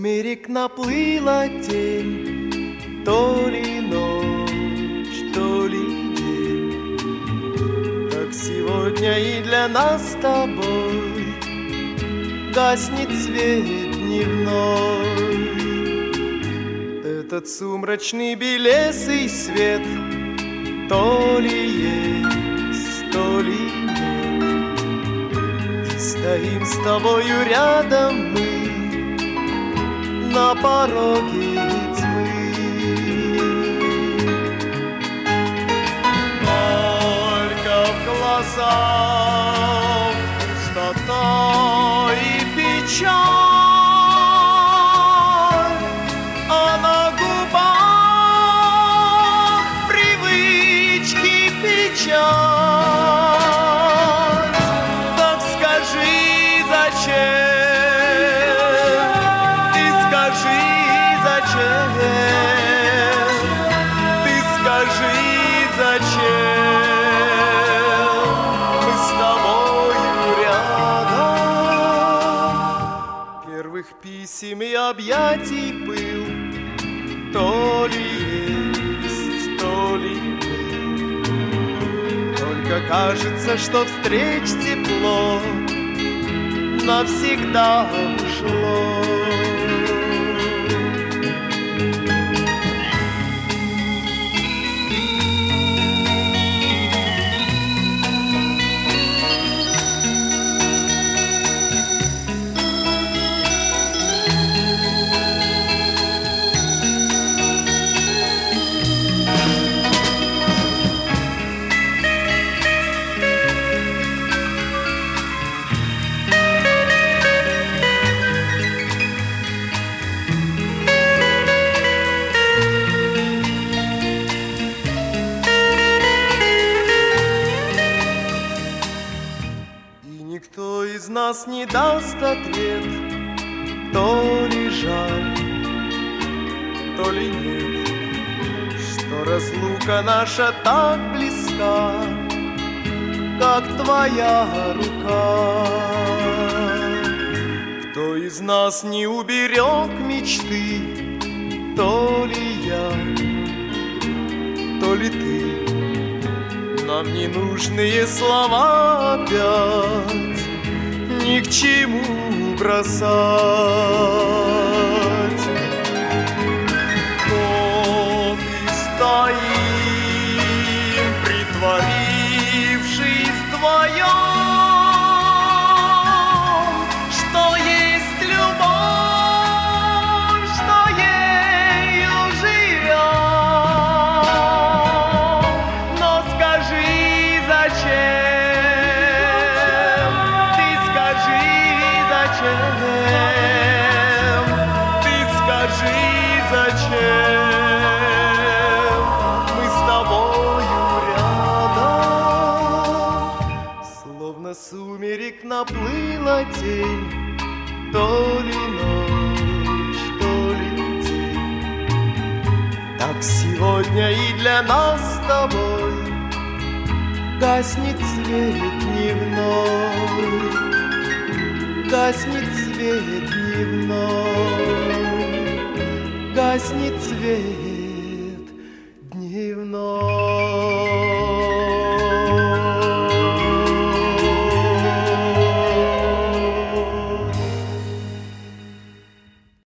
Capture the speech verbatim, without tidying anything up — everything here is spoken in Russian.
сумерек наплыла тень, то ли ночь, то ли день. Так сегодня и для нас с тобой гаснет свет дневной. Этот сумрачный белесый свет то ли есть, то ли нет. И стоим с тобою рядом мы на пороге тьмы. Только в глазах пустота и печаль, а на губах привычки печаль. Так скажи, зачем? Ты скажи, зачем мы с тобою рядом? Первых писем и объятий пыл то ли есть, то ли был. Только кажется, что встреч тепло навсегда ушло. Никто из нас не даст ответ, то ли жаль, то ли нет, что разлука наша так близка, как твоя рука. Кто из нас не уберег мечты, то ли я, то ли ты. Нам ненужные слова опять ни к чему бросать. Вот и стоим, притворившись вдвоем, что есть любовь, что ею живем. Но скажи, зачем? Ты скажи, зачем мы с тобою рядом? Словно сумерек наплыла тень, то ли ночь, то ли день. Так сегодня и для нас с тобой гаснет свет дневной. Гаснет свет дневной, гаснет свет